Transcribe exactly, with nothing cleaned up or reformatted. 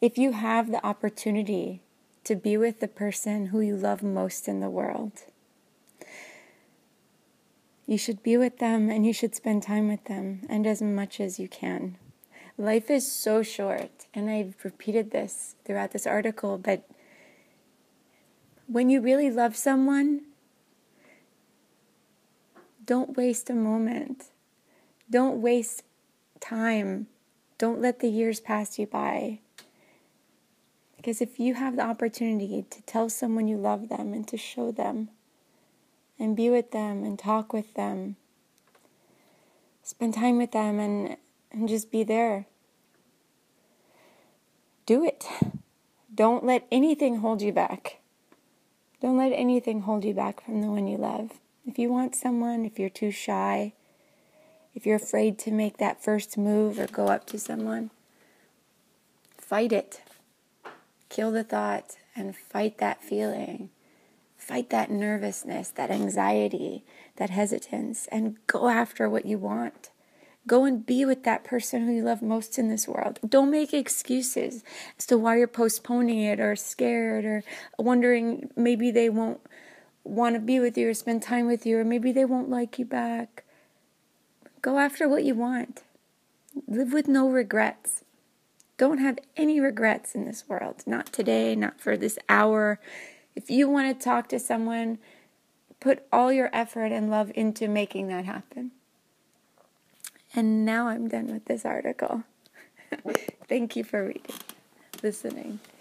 If you have the opportunity to be with the person who you love most in the world, you should be with them and you should spend time with them, and as much as you can. Life is so short, and I've repeated this throughout this article, but when you really love someone, don't waste a moment. Don't waste time. Don't let the years pass you by. Because if you have the opportunity to tell someone you love them and to show them and be with them and talk with them, spend time with them and, and just be there, do it. Don't let anything hold you back. Don't let anything hold you back from the one you love. If you want someone, if you're too shy, if you're afraid to make that first move or go up to someone, fight it. Kill the thought and fight that feeling. Fight that nervousness, that anxiety, that hesitance, and go after what you want. Go and be with that person who you love most in this world. Don't make excuses as to why you're postponing it or scared or wondering maybe they won't want to be with you or spend time with you, or maybe they won't like you back. Go after what you want. Live with no regrets. Don't have any regrets in this world. Not today, not for this hour. If you want to talk to someone, put all your effort and love into making that happen. And now I'm done with this article. Thank you for reading, listening.